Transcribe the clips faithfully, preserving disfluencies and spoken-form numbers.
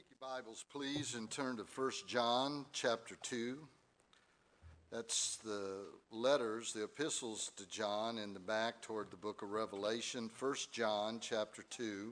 Take your Bibles, please, and turn to First John chapter two. That's the letters, the epistles to John in the back toward the book of Revelation. First John chapter two.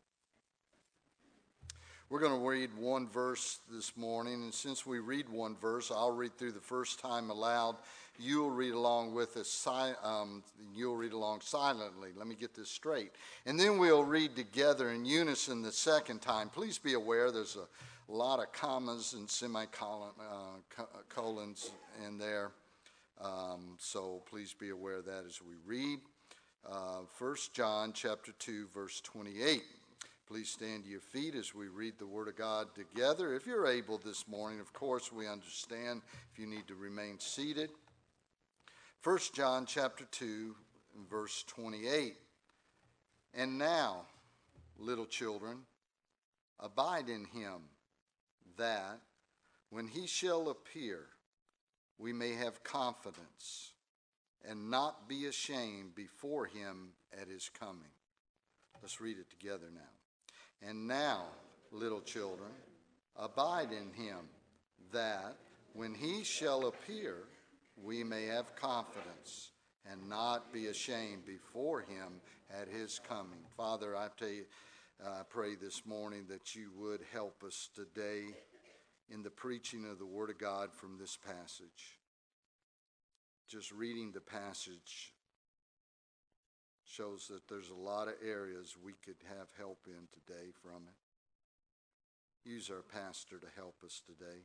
We're going to read one verse this morning, and since we read one verse, I'll read through the first time aloud. You'll read along with us. Um, you'll read along silently. Let me get this straight. And then we'll read together in unison the second time. Please be aware there's a lot of commas and semicolons uh, in there. Um, so please be aware of that as we read. Uh, First John chapter two, verse twenty-eight. Please stand to your feet as we read the Word of God together. If you're able this morning, of course, we understand if you need to remain seated. First John chapter two, verse twenty-eight. And now, little children, abide in him, that when he shall appear, we may have confidence and not be ashamed before him at his coming. Let's read it together now. And now, little children, abide in him, that when he shall appear, we may have confidence and not be ashamed before him at his coming. Father, I tell you, I pray this morning that you would help us today in the preaching of the Word of God from this passage. Just reading the passage shows that there's a lot of areas we could have help in today from it. Use our pastor to help us today.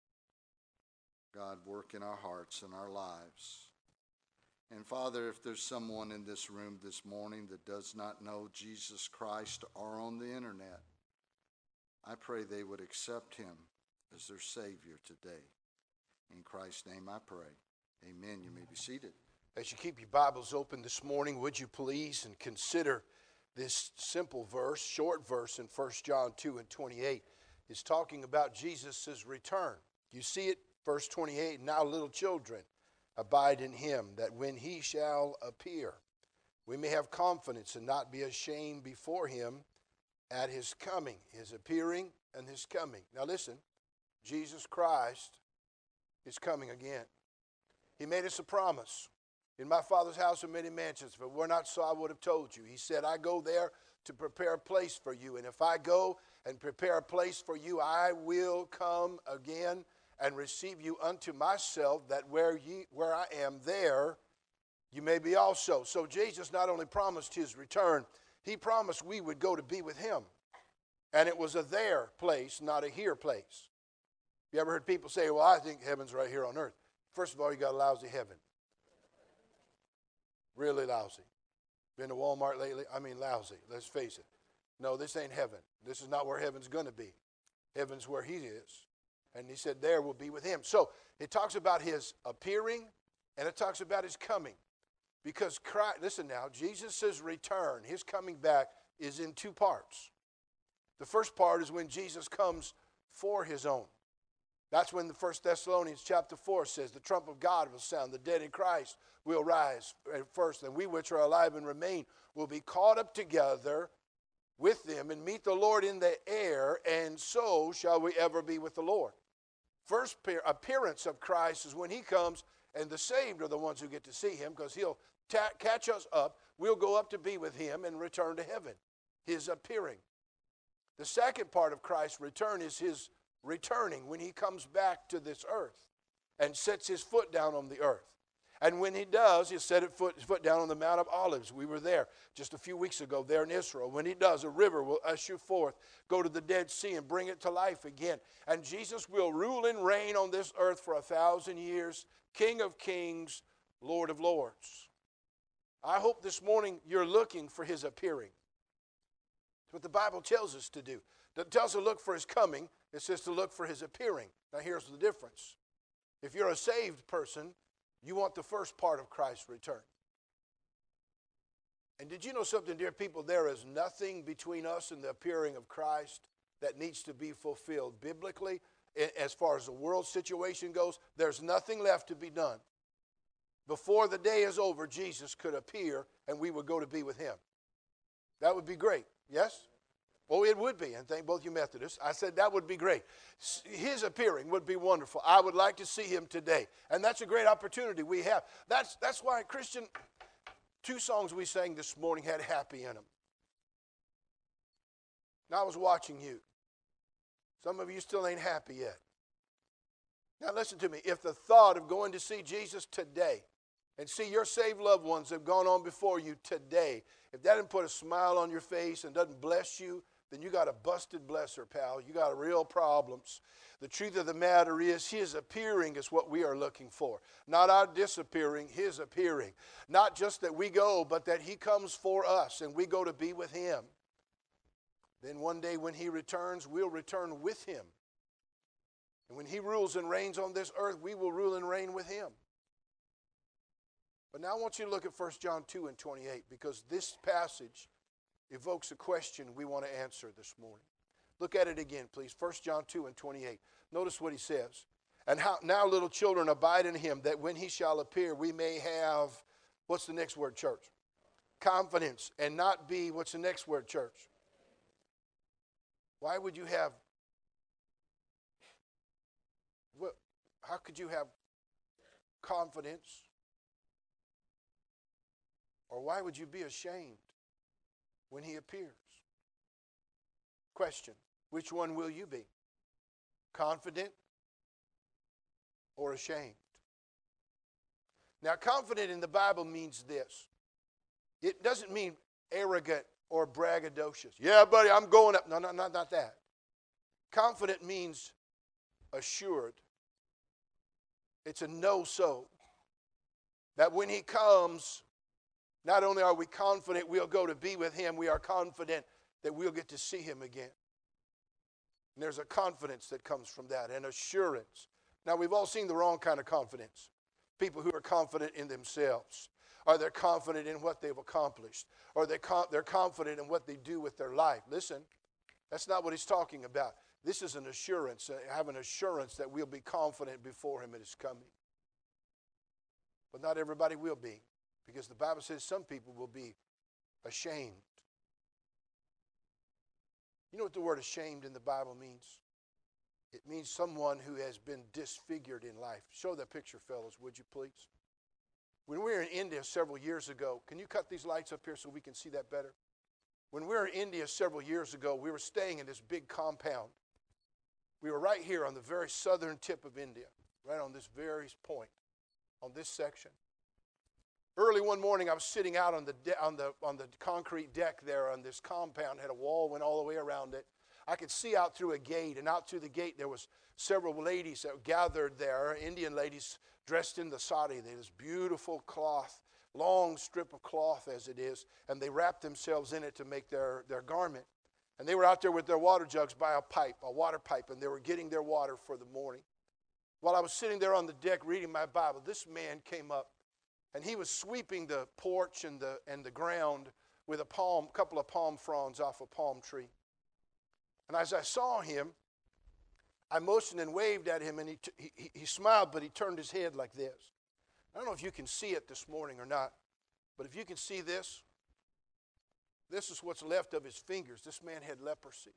God, work in our hearts and our lives. And Father, if there's someone in this room this morning that does not know Jesus Christ or on the internet, I pray they would accept him as their Savior today. In Christ's name I pray. Amen. You may be seated. As you keep your Bibles open this morning, would you please and consider this simple verse, short verse in First John two and twenty-eight. It's talking about Jesus' return. You see it, verse twenty-eight, now little children, abide in him, that when he shall appear, we may have confidence and not be ashamed before him at his coming, his appearing and his coming. Now listen, Jesus Christ is coming again. He made us a promise. In my Father's house are many mansions. If it were not so, I would have told you. He said, I go there to prepare a place for you. And if I go and prepare a place for you, I will come again and receive you unto myself, that where ye, where I am there, you may be also. So Jesus not only promised his return, he promised we would go to be with him. And it was a there place, not a here place. You ever heard people say, well, I think heaven's right here on earth? First of all, you got a lousy heaven. Really lousy. Been to Walmart lately? I mean lousy, let's face it. No, this ain't heaven. This is not where heaven's going to be. Heaven's where he is. And he said there will be with him. So it talks about his appearing and it talks about his coming. Because Christ, listen now, Jesus' return, his coming back is in two parts. The first part is when Jesus comes for his own. That's when the First Thessalonians chapter four says, the trump of God will sound, the dead in Christ will rise first, and we which are alive and remain will be caught up together with them and meet the Lord in the air, and so shall we ever be with the Lord. First appearance of Christ is when he comes, and the saved are the ones who get to see him, because he'll ta- catch us up. We'll go up to be with him and return to heaven, his appearing. The second part of Christ's return is his returning, when he comes back to this earth and sets his foot down on the earth. And when he does, he'll set his foot, his foot down on the Mount of Olives. We were there just a few weeks ago there in Israel. When he does, a river will issue forth, go to the Dead Sea and bring it to life again. And Jesus will rule and reign on this earth for a thousand years, King of kings, Lord of lords. I hope this morning you're looking for his appearing. That's what the Bible tells us to do. It tells us to look for his coming. It says to look for his appearing. Now here's the difference. If you're a saved person, you want the first part of Christ's return. And did you know something, dear people? There is nothing between us and the appearing of Christ that needs to be fulfilled biblically. As far as the world situation goes, there's nothing left to be done. Before the day is over, Jesus could appear and we would go to be with him. That would be great, yes? Oh, it would be, and thank both you Methodists. I said that would be great. His appearing would be wonderful. I would like to see him today, and that's a great opportunity we have. That's, that's why, Christian, two songs we sang this morning had happy in them. Now I was watching you. Some of you still ain't happy yet. Now listen to me. If the thought of going to see Jesus today and see your saved loved ones that have gone on before you today, if that didn't put a smile on your face and doesn't bless you, then you got a busted blesser, pal. You got real problems. The truth of the matter is his appearing is what we are looking for. Not our disappearing, his appearing. Not just that we go, but that he comes for us and we go to be with him. Then one day when he returns, we'll return with him. And when he rules and reigns on this earth, we will rule and reign with him. But now I want you to look at First John two and twenty-eight, because this passage evokes a question we want to answer this morning. Look at it again, please. First John two and twenty-eight. Notice what he says. And how now, little children, abide in him, that when he shall appear, we may have, what's the next word, church? Confidence, and not be, what's the next word, church? Why would you have, well, how could you have confidence? Or why would you be ashamed when he appears? Question, which one will you be? Confident or ashamed? Now, confident in the Bible means this. It doesn't mean arrogant or braggadocious. Yeah, buddy, I'm going up. No, no, not, not that. Confident means assured. It's a no-so. That when he comes, not only are we confident we'll go to be with him, we are confident that we'll get to see him again. And there's a confidence that comes from that, an assurance. Now, we've all seen the wrong kind of confidence. People who are confident in themselves. Or they're confident in what they've accomplished. Or they're, con- they're confident in what they do with their life. Listen, that's not what he's talking about. This is an assurance. Uh, have an assurance that we'll be confident before him at his coming. But not everybody will be. Because the Bible says some people will be ashamed. You know what the word ashamed in the Bible means? It means someone who has been disfigured in life. Show that picture, fellas, would you please? When we were in India several years ago, can you cut these lights up here so we can see that better? When we were in India several years ago, we were staying in this big compound. We were right here on the very southern tip of India, right on this very point, on this section. Early one morning, I was sitting out on the, de- on the, on the concrete deck there on this compound. It had a wall, went all the way around it. I could see out through a gate, and out through the gate there was several ladies that gathered there, Indian ladies dressed in the sari. They had this beautiful cloth, long strip of cloth as it is, and they wrapped themselves in it to make their, their garment. And they were out there with their water jugs by a pipe, a water pipe, and they were getting their water for the morning. While I was sitting there on the deck reading my Bible, this man came up, and he was sweeping the porch and the, and the ground with a palm, couple of palm fronds off a palm tree. And as I saw him, I motioned and waved at him, and he, t- he, he smiled, but he turned his head like this. I don't know if you can see it this morning or not, but if you can see this, this is what's left of his fingers. This man had leprosy.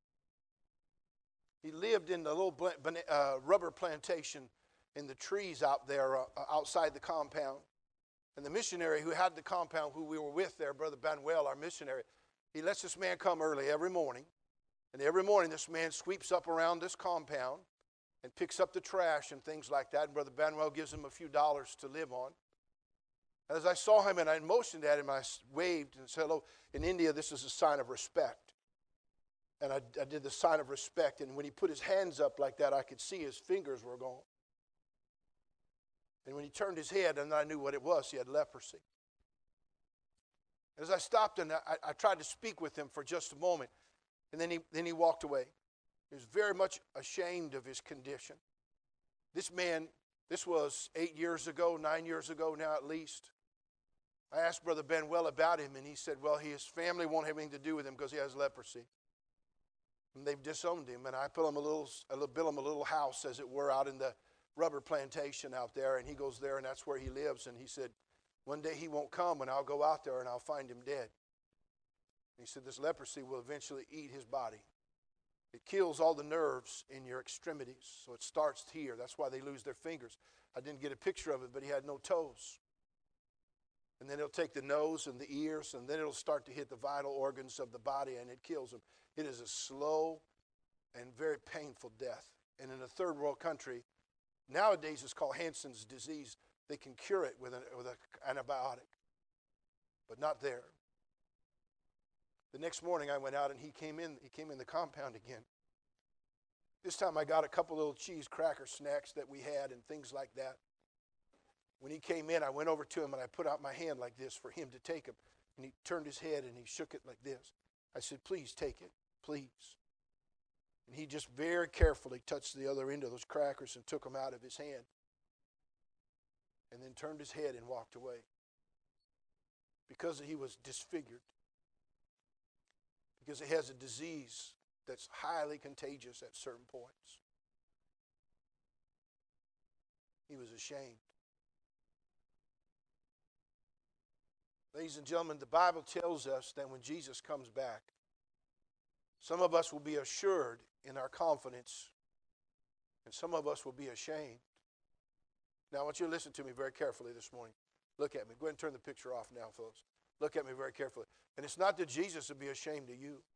He lived in the little uh, rubber plantation in the trees out there, uh, outside the compound. And the missionary who had the compound, who we were with there, Brother Banuel, our missionary, he lets this man come early every morning. And every morning this man sweeps up around this compound and picks up the trash and things like that. And Brother Banuel gives him a few dollars to live on. And as I saw him and I motioned at him, I waved and said, hello. In India, this is a sign of respect. And I, I did the sign of respect. And when he put his hands up like that, I could see his fingers were gone. And when he turned his head, and I knew what it was, he had leprosy. As I stopped and I, I tried to speak with him for just a moment, and then he, then he walked away. He was very much ashamed of his condition. This man, this was eight years ago, nine years ago now at least. I asked Brother Banuel about him, and he said, well, his family won't have anything to do with him because he has leprosy. And they've disowned him, and I built him a little, I built him a little house, as it were, out in the rubber plantation out there, and he goes there, and that's where he lives. And he said, one day he won't come, and I'll go out there, and I'll find him dead. He said this leprosy will eventually eat his body. It kills all the nerves in your extremities. So it starts here. That's why they lose their fingers. I didn't get a picture of it, but he had no toes. And then it'll take the nose and the ears, and then it'll start to hit the vital organs of the body, and it kills them. It is a slow and very painful death. And in a third world country, nowadays it's called Hansen's disease. They can cure it with an with an antibiotic, but not there. The next morning I went out and he came in. He came in the compound again. This time I got a couple little cheese cracker snacks that we had and things like that. When he came in, I went over to him and I put out my hand like this for him to take them. And he turned his head and he shook it like this. I said, "Please take it, please." And he just very carefully touched the other end of those crackers and took them out of his hand. And then turned his head and walked away. Because he was disfigured. Because he has a disease that's highly contagious at certain points. He was ashamed. Ladies and gentlemen, the Bible tells us that when Jesus comes back, some of us will be assured in our confidence, and some of us will be ashamed. Now, I want you to listen to me very carefully this morning. Look at me. Go ahead and turn the picture off now, folks. Look at me very carefully. And it's not that Jesus will be ashamed of you.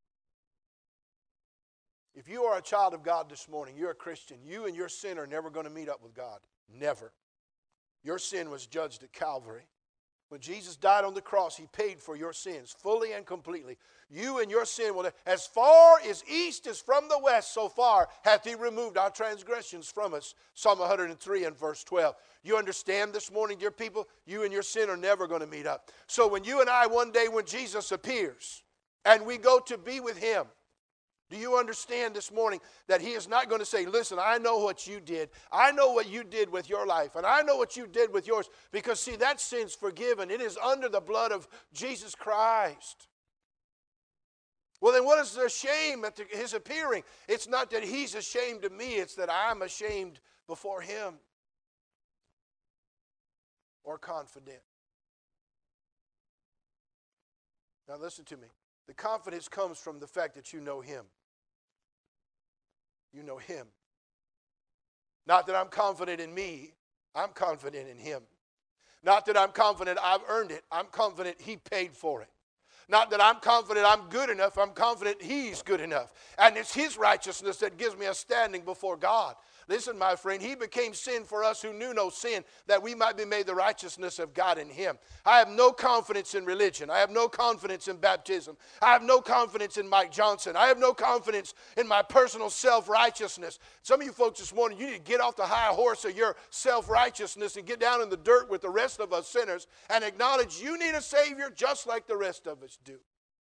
If you are a child of God this morning, you're a Christian, you and your sin are never going to meet up with God. Never. Your sin was judged at Calvary. When Jesus died on the cross, he paid for your sins fully and completely. You and your sin will, as far as east is from the west, so far hath he removed our transgressions from us. Psalm one hundred three and verse twelve. You understand this morning, dear people? You and your sin are never going to meet up. So when you and I, one day when Jesus appears, and we go to be with him, do you understand this morning that he is not going to say, "Listen, I know what you did. I know what you did with your life, and I know what you did with yours." Because, see, that sin's forgiven. It is under the blood of Jesus Christ. Well, then what is the shame at the, his appearing? It's not that he's ashamed of me. It's that I'm ashamed before him. Or confident. Now listen to me. The confidence comes from the fact that you know him. You know him. Not that I'm confident in me. I'm confident in him. Not that I'm confident I've earned it. I'm confident he paid for it. Not that I'm confident I'm good enough. I'm confident he's good enough. And it's his righteousness that gives me a standing before God. Listen, my friend, he became sin for us who knew no sin, that we might be made the righteousness of God in him. I have no confidence in religion. I have no confidence in baptism. I have no confidence in Mike Johnson. I have no confidence in my personal self-righteousness. Some of you folks this morning, you need to get off the high horse of your self-righteousness and get down in the dirt with the rest of us sinners and acknowledge you need a Savior just like the rest of us do.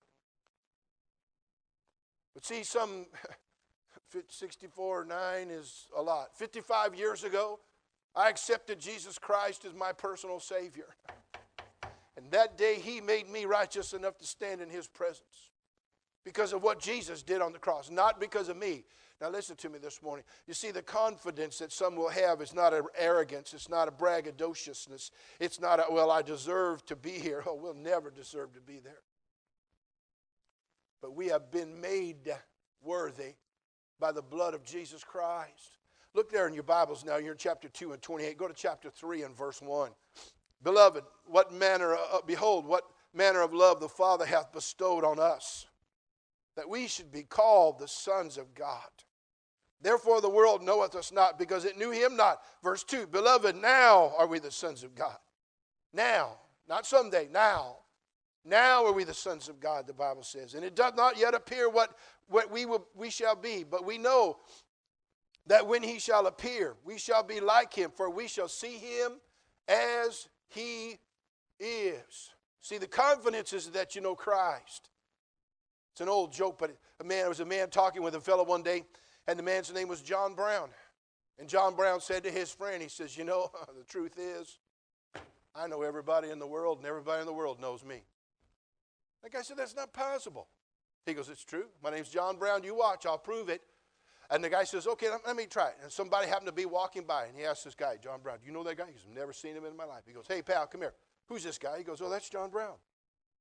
But see, some... sixty-four nine is a lot. fifty-five years ago, I accepted Jesus Christ as my personal Savior. And that day, he made me righteous enough to stand in his presence because of what Jesus did on the cross, not because of me. Now listen to me this morning. You see, the confidence that some will have is not an arrogance. It's not a braggadociousness. It's not a, well, I deserve to be here. Oh, we'll never deserve to be there. But we have been made worthy by the blood of Jesus Christ. Look there in your Bibles now. You're in chapter two and twenty-eight. Go to chapter three and verse one. Beloved, what manner, of, behold, what manner of love the Father hath bestowed on us, that we should be called the sons of God. Therefore the world knoweth us not, because it knew him not. Verse two, beloved, now are we the sons of God. Now, not someday, now. Now are we the sons of God, the Bible says. And it doth not yet appear what, what we will we shall be. But we know that when he shall appear, we shall be like him, for we shall see him as he is. See, the confidence is that you know Christ. It's an old joke, but a man, there was a man talking with a fellow one day, and the man's name was John Brown. And John Brown said to his friend, he says, you know, the truth is, I know everybody in the world, and everybody in the world knows me. The guy said, that's not possible. He goes, it's true. My name's John Brown. You watch. I'll prove it. And the guy says, okay, let, let me try it. And somebody happened to be walking by, and he asked this guy, John Brown, do you know that guy? He goes, I've never seen him in my life. He goes, hey, pal, come here. Who's this guy? He goes, oh, that's John Brown.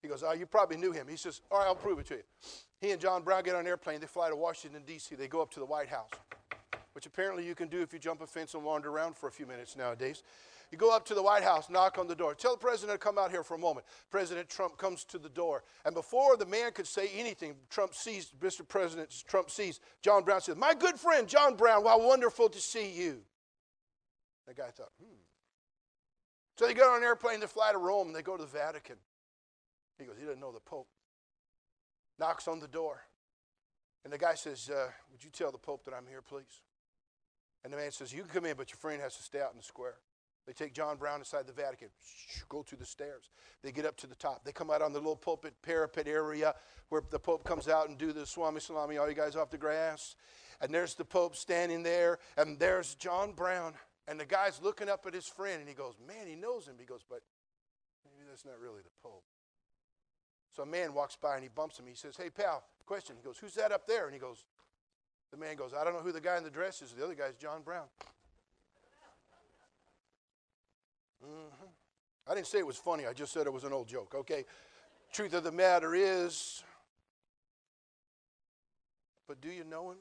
He goes, oh, you probably knew him. He says, all right, I'll prove it to you. He and John Brown get on an airplane. They fly to Washington, D C They go up to the White House, which apparently you can do if you jump a fence and wander around for a few minutes nowadays. You go up to the White House, knock on the door. Tell the president to come out here for a moment. President Trump comes to the door. And before the man could say anything, Trump sees, Mister President Trump sees John Brown, says, my good friend, John Brown, how wonderful to see you. The guy thought, hmm. So they get on an airplane, they fly to Rome, and they go to the Vatican. He goes, he doesn't know the Pope. Knocks on the door. And the guy says, uh, would you tell the Pope that I'm here, please? And the man says, you can come in, but your friend has to stay out in the square. They take John Brown inside the Vatican, go through the stairs. They get up to the top. They come out on the little pulpit parapet area where the Pope comes out and do the Swami Salami, all you guys off the grass. And there's the Pope standing there, and there's John Brown. And the guy's looking up at his friend, and he goes, man, he knows him. He goes, but maybe that's not really the Pope. So a man walks by, and he bumps him. He says, hey, pal, question. He goes, who's that up there? And he goes, the man goes, I don't know who the guy in the dress is. The other guy's John Brown. Mm-hmm. I didn't say it was funny. I just said it was an old joke, okay? Truth of the matter is, but do you know him?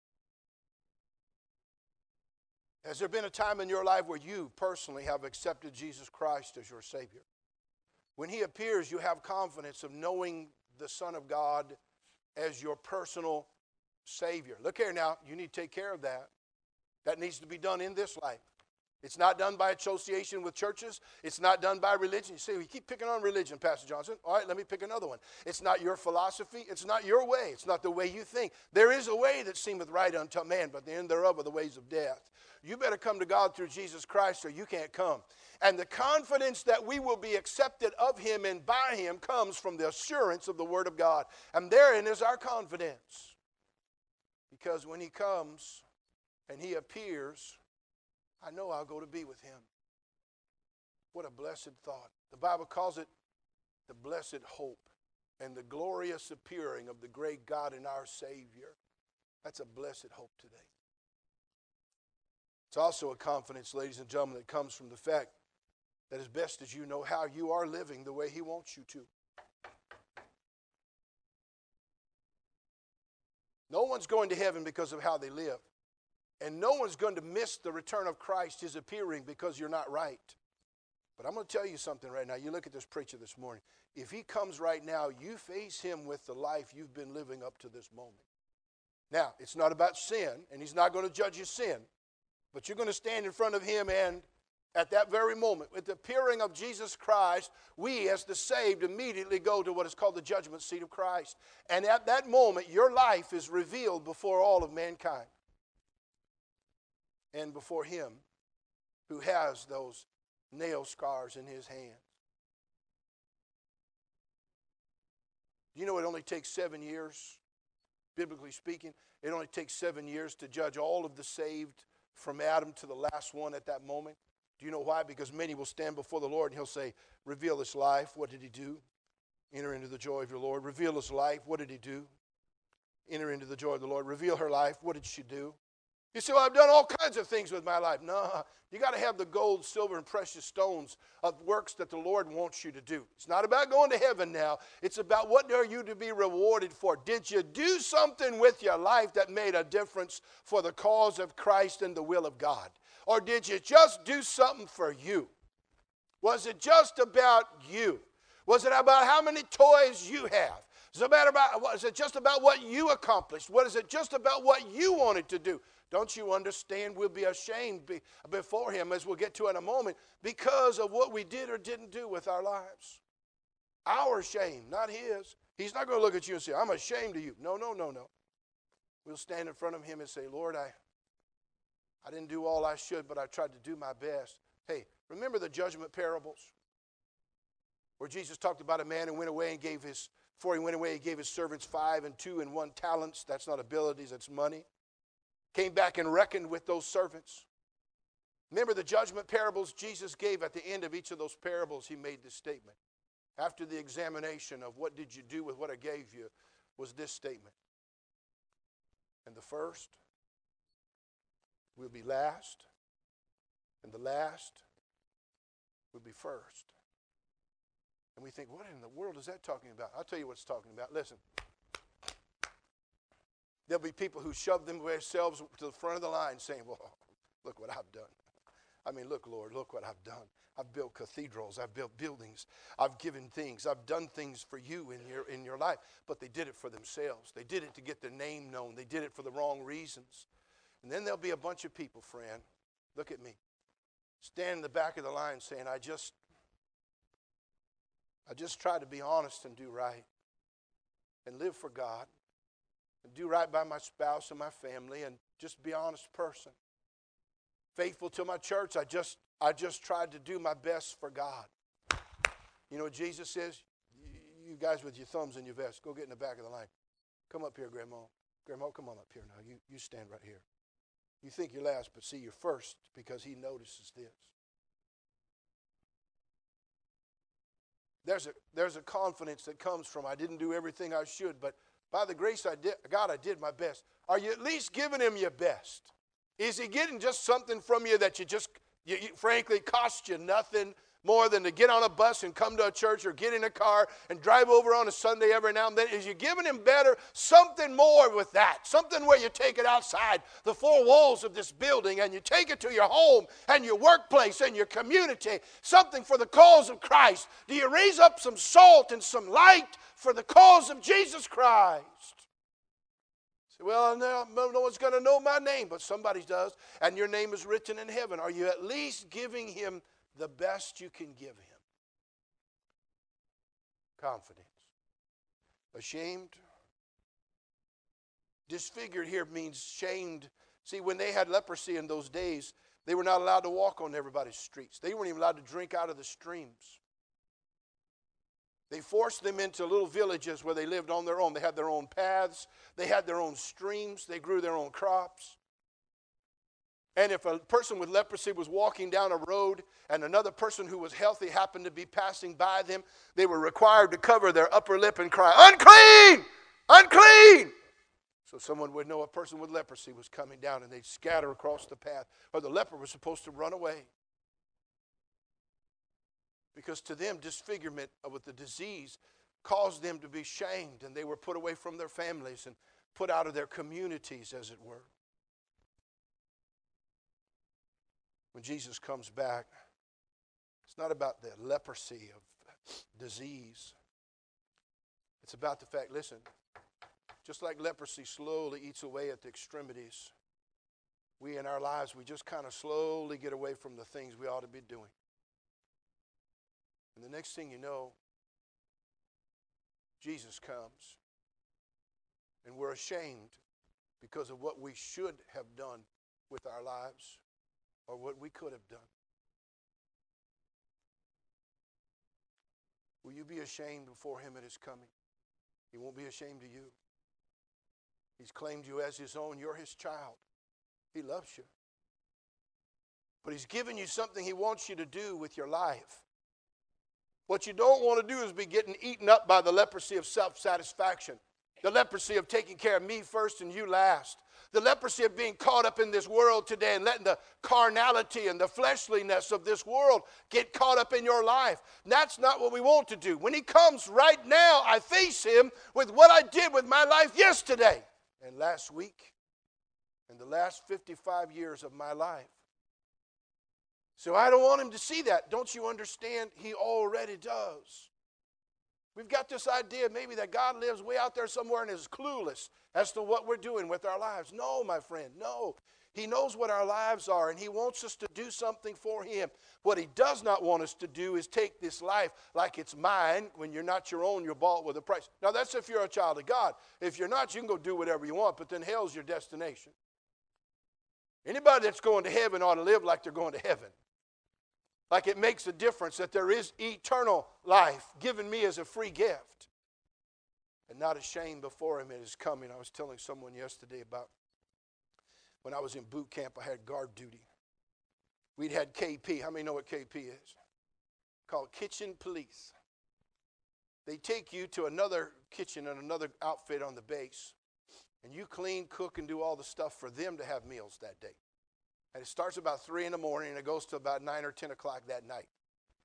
Has there been a time in your life where you personally have accepted Jesus Christ as your Savior? When He appears, you have confidence of knowing the Son of God as your personal Savior. Look here now, you need to take care of that. That needs to be done in this life. It's not done by association with churches. It's not done by religion. You say, we keep picking on religion, Pastor Johnson. All right, let me pick another one. It's not your philosophy. It's not your way. It's not the way you think. There is a way that seemeth right unto man, but the end thereof are the ways of death. You better come to God through Jesus Christ or you can't come. And the confidence that we will be accepted of Him and by Him comes from the assurance of the Word of God. And therein is our confidence. Because when He comes and He appears, I know I'll go to be with Him. What a blessed thought. The Bible calls it the blessed hope and the glorious appearing of the great God and our Savior. That's a blessed hope today. It's also a confidence, ladies and gentlemen, that comes from the fact that as best as you know how, you are living the way He wants you to. No one's going to heaven because of how they live. And no one's going to miss the return of Christ, His appearing, because you're not right. But I'm going to tell you something right now. You look at this preacher this morning. If he comes right now, you face him with the life you've been living up to this moment. Now, it's not about sin, and He's not going to judge your sin. But you're going to stand in front of Him, and at that very moment, with the appearing of Jesus Christ, we as the saved immediately go to what is called the judgment seat of Christ. And at that moment, your life is revealed before all of mankind. And before Him who has those nail scars in His hands. You know it only takes seven years, biblically speaking, it only takes seven years to judge all of the saved from Adam to the last one at that moment. Do you know why? Because many will stand before the Lord and He'll say, reveal His life. What did He do? Enter into the joy of your Lord. Reveal His life. What did He do? Enter into the joy of the Lord. Reveal her life. What did she do? You say, well, I've done all kinds of things with my life. No, you got to have the gold, silver, and precious stones of works that the Lord wants you to do. It's not about going to heaven now. It's about what are you to be rewarded for. Did you do something with your life that made a difference for the cause of Christ and the will of God? Or did you just do something for you? Was it just about you? Was it about how many toys you have? Is it, about, was it just about what you accomplished? What is it just about what you wanted to do? Don't you understand we'll be ashamed be, before Him, as we'll get to in a moment, because of what we did or didn't do with our lives? Our shame, not His. He's not going to look at you and say, I'm ashamed of you. No, no, no, no. We'll stand in front of Him and say, Lord, I, I didn't do all I should, but I tried to do my best. Hey, remember the judgment parables? Where Jesus talked about a man who went away and gave his, before he went away, He gave his servants five and two and one talents. That's not abilities, that's money. Came back and reckoned with those servants. Remember the judgment parables Jesus gave? At the end of each of those parables, He made this statement. After the examination of what did you do with what I gave you, was this statement. And the first will be last, and the last will be first. And we think, what in the world is that talking about? I'll tell you what it's talking about. Listen. There'll be people who shove themselves to the front of the line saying, well, look what I've done. I mean, look, Lord, look what I've done. I've built cathedrals. I've built buildings. I've given things. I've done things for you in your, in your life. But they did it for themselves. They did it to get their name known. They did it for the wrong reasons. And then there'll be a bunch of people, friend, look at me, stand in the back of the line saying, I just, I just try to be honest and do right and live for God and do right by my spouse and my family and just be an honest person. Faithful to my church, I just, I just tried to do my best for God. You know what Jesus says? You guys with your thumbs in your vest, go get in the back of the line. Come up here, Grandma. Grandma, come on up here now. You, you stand right here. You think you're last, but see, you're first because he notices this. There's a, there's a confidence that comes from, I didn't do everything I should, but by the grace of God, I did my best. Are you at least giving him your best? Is he getting just something from you that you just, you, you, frankly, cost you nothing more than to get on a bus and come to a church or get in a car and drive over on a Sunday every now and then? Is you giving him better, something more with that? Something where you take it outside the four walls of this building and you take it to your home and your workplace and your community. Something for the cause of Christ. Do you raise up some salt and some light for the cause of Jesus Christ? Say, well, no, no one's going to know my name, but somebody does, and your name is written in heaven. Are you at least giving him the best you can give him? Confidence. Ashamed. Disfigured here means shamed. See, when they had leprosy in those days, they were not allowed to walk on everybody's streets. They weren't even allowed to drink out of the streams. They forced them into little villages where they lived on their own. They had their own paths. They had their own streams. They grew their own crops. And if a person with leprosy was walking down a road and another person who was healthy happened to be passing by them, they were required to cover their upper lip and cry, unclean, unclean. So someone would know a person with leprosy was coming down and they'd scatter across the path. Or the leper was supposed to run away. Because to them, disfigurement with the disease caused them to be shamed, and they were put away from their families and put out of their communities, as it were. When Jesus comes back, it's not about the leprosy of disease. It's about the fact, listen, just like leprosy slowly eats away at the extremities, we in our lives, we just kind of slowly get away from the things we ought to be doing. And the next thing you know, Jesus comes. And we're ashamed because of what we should have done with our lives or what we could have done. Will you be ashamed before him at his coming? He won't be ashamed of you. He's claimed you as his own. You're his child. He loves you. But he's given you something he wants you to do with your life. What you don't want to do is be getting eaten up by the leprosy of self-satisfaction. The leprosy of taking care of me first and you last. The leprosy of being caught up in this world today and letting the carnality and the fleshliness of this world get caught up in your life. And that's not what we want to do. When he comes right now, I face him with what I did with my life yesterday and last week and the last fifty-five years of my life. So I don't want him to see that. Don't you understand? He already does. We've got this idea maybe that God lives way out there somewhere and is clueless as to what we're doing with our lives. No, my friend, no. He knows what our lives are, and he wants us to do something for him. What he does not want us to do is take this life like it's mine. When you're not your own, you're bought with a price. Now, that's if you're a child of God. If you're not, you can go do whatever you want, but then hell's your destination. Anybody that's going to heaven ought to live like they're going to heaven. Like it makes a difference that there is eternal life given me as a free gift. And not ashamed before him at his coming. I was telling someone yesterday about when I was in boot camp, I had guard duty. We'd had K P. How many know what K P is? Called kitchen police. They take you to another kitchen and another outfit on the base. And you clean, cook, and do all the stuff for them to have meals that day. And it starts about three in the morning and it goes to about nine or ten o'clock that night.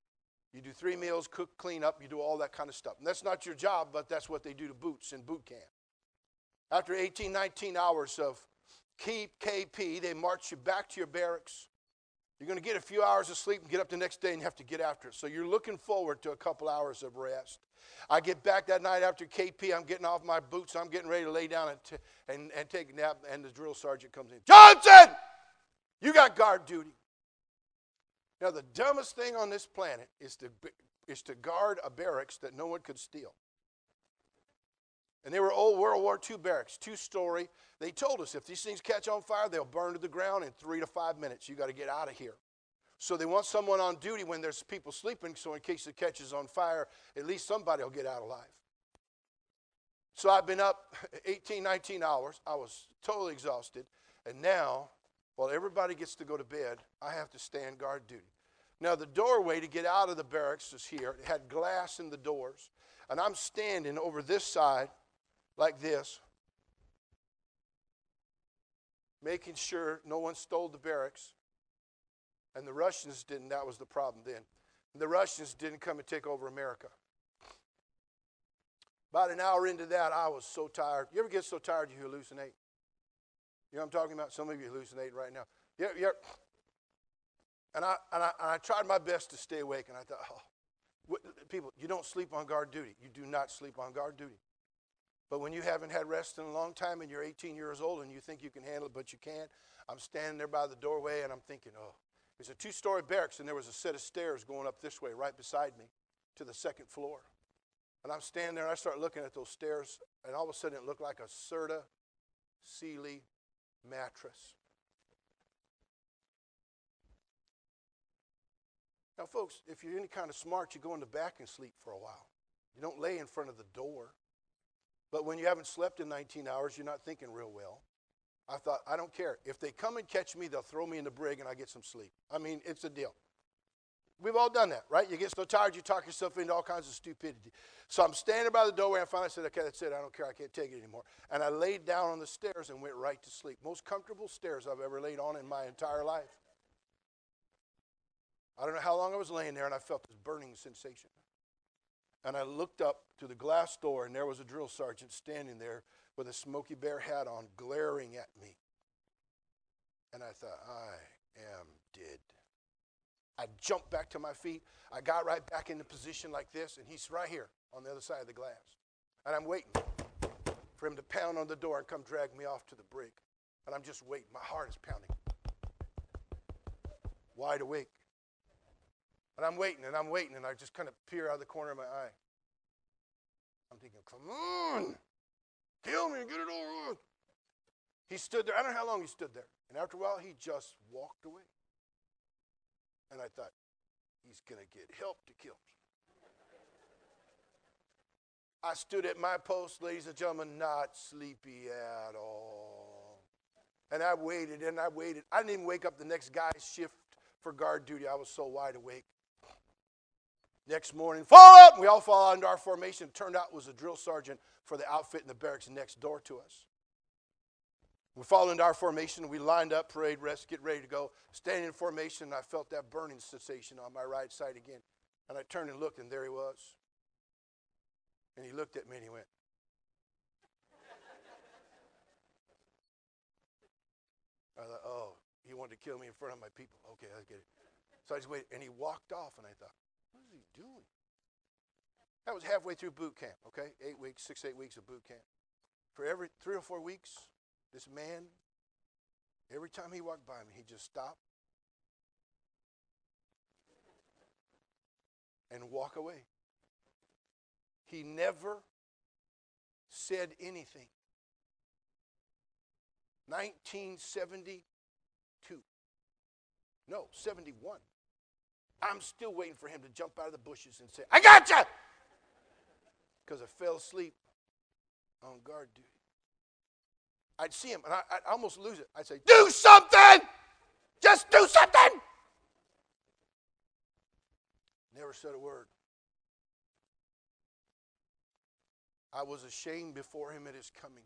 You do three meals, cook, clean up, you do all that kind of stuff. And that's not your job, but that's what they do to boots in boot camp. After eighteen, nineteen hours of keep K P, they march you back to your barracks. You're going to get a few hours of sleep and get up the next day and you have to get after it. So you're looking forward to a couple hours of rest. I get back that night after K P. I'm getting off my boots. I'm getting ready to lay down and, t- and, and take a nap. And the drill sergeant comes in. Johnson, you got guard duty. Now, the dumbest thing on this planet is to, is to guard a barracks that no one could steal. And they were old World War Two barracks, two-story. They told us if these things catch on fire, they'll burn to the ground in three to five minutes. You got to get out of here. So they want someone on duty when there's people sleeping, so in case it catches on fire, at least somebody will get out alive. So I've been up eighteen, nineteen hours. I was totally exhausted. And now, while everybody gets to go to bed, I have to stand guard duty. Now, the doorway to get out of the barracks is here. It had glass in the doors. And I'm standing over this side like this, making sure no one stole the barracks. And the Russians didn't. That was the problem then. The Russians didn't come and take over America. About an hour into that, I was so tired. You ever get so tired you hallucinate? You know what I'm talking about? Some of you hallucinate right now. Yeah, yeah. And I, and I and I tried my best to stay awake, and I thought, oh, what, people, you don't sleep on guard duty. You do not sleep on guard duty. But when you haven't had rest in a long time and you're eighteen years old and you think you can handle it, but you can't, I'm standing there by the doorway, and I'm thinking, oh, it's a two-story barracks, and there was a set of stairs going up this way right beside me to the second floor. And I'm standing there, and I start looking at those stairs, and all of a sudden it looked like a Serta Sealy mattress. Now, folks, if you're any kind of smart, you go in the back and sleep for a while. You don't lay in front of the door. But when you haven't slept in nineteen hours, you're not thinking real well. I thought, I don't care. If they come and catch me, they'll throw me in the brig and I get some sleep. I mean, it's a deal. We've all done that, right? You get so tired, you talk yourself into all kinds of stupidity. So I'm standing by the doorway, and finally said, okay, that's it. I don't care. I can't take it anymore. And I laid down on the stairs and went right to sleep. Most comfortable stairs I've ever laid on in my entire life. I don't know how long I was laying there, and I felt this burning sensation. And I looked up to the glass door, and there was a drill sergeant standing there with a Smokey Bear hat on, glaring at me. And I thought, I am dead. I jumped back to my feet. I got right back into position like this, and he's right here on the other side of the glass. And I'm waiting for him to pound on the door and come drag me off to the brig. And I'm just waiting. My heart is pounding. Wide awake. And I'm waiting, and I'm waiting, and I just kind of peer out of the corner of my eye. I'm thinking, come on, kill me and get it over with. He stood there. I don't know how long he stood there. And after a while, he just walked away. And I thought, he's going to get help to kill me. I stood at my post, ladies and gentlemen, not sleepy at all. And I waited, and I waited. I didn't even wake up the next guy's shift for guard duty. I was so wide awake. Next morning, fall up! We all fall out into our formation. It turned out it was a drill sergeant for the outfit in the barracks next door to us. We fall into our formation. We lined up, parade, rest, get ready to go. Standing in formation, and I felt that burning sensation on my right side again. And I turned and looked, and there he was. And he looked at me, and he went. I thought, oh, he wanted to kill me in front of my people. Okay, I get it. So I just waited, and he walked off, and I thought, what is he doing? That was halfway through boot camp, okay? Eight weeks, six, eight weeks of boot camp. For every three or four weeks, this man, every time he walked by me, he'd just stop and walk away. He never said anything. nineteen seventy-two. No, seventy-one. I'm still waiting for him to jump out of the bushes and say, I got you! Because I fell asleep on guard duty. I'd see him, and I, I'd almost lose it. I'd say, do something! Just do something! Never said a word. I was ashamed before him at his coming.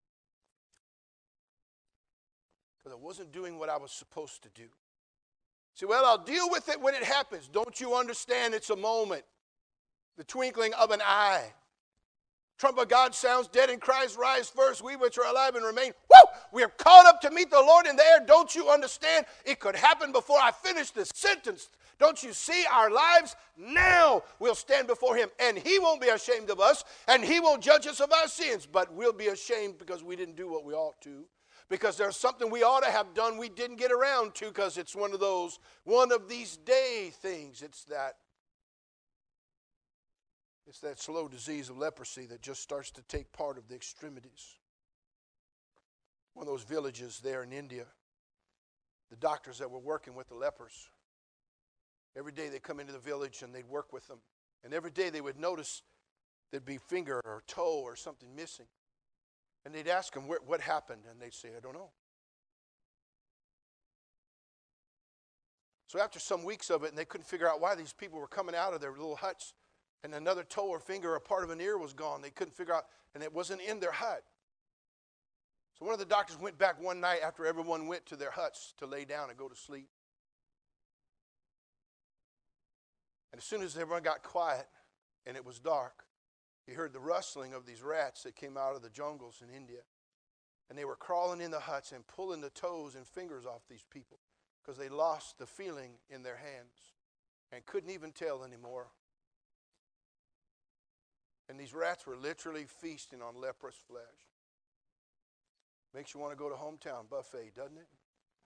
Because I wasn't doing what I was supposed to do. See, well, I'll deal with it when it happens. Don't you understand it's a moment? The twinkling of an eye. Trump of God sounds, dead in Christ rise first. We which are alive and remain, woo! We are caught up to meet the Lord in the air. Don't you understand? It could happen before I finish this sentence. Don't you see our lives? Now we'll stand before him, and he won't be ashamed of us, and he won't judge us of our sins, but we'll be ashamed because we didn't do what we ought to, because there's something we ought to have done we didn't get around to, because it's one of those, one of these day things. It's that, it's that slow disease of leprosy that just starts to take part of the extremities. One of those villages there in India, the doctors that were working with the lepers, every day they'd come into the village and they'd work with them. And every day they would notice there'd be finger or toe or something missing. And they'd ask them, what happened? And they'd say, I don't know. So after some weeks of it, and they couldn't figure out why these people were coming out of their little huts, and another toe or finger or part of an ear was gone. They couldn't figure out, and it wasn't in their hut. So one of the doctors went back one night after everyone went to their huts to lay down and go to sleep. And as soon as everyone got quiet and it was dark, he heard the rustling of these rats that came out of the jungles in India. And they were crawling in the huts and pulling the toes and fingers off these people because they lost the feeling in their hands and couldn't even tell anymore. And these rats were literally feasting on leprous flesh. Makes you want to go to hometown buffet, doesn't it?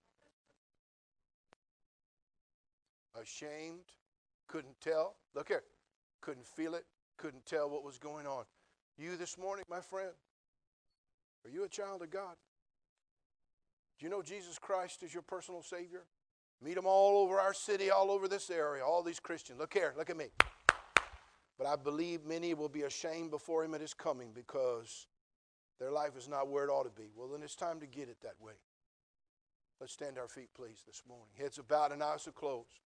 Ashamed. Couldn't tell. Look here. Couldn't feel it. Couldn't tell what was going on. You this morning, my friend, are you a child of God? Do you know Jesus Christ is your personal Savior? Meet them all over our city, all over this area, all these Christians. Look here, look at me. But I believe many will be ashamed before him at his coming because their life is not where it ought to be. Well, then it's time to get it that way. Let's stand to our feet, please, this morning. Heads are bowed and eyes are closed.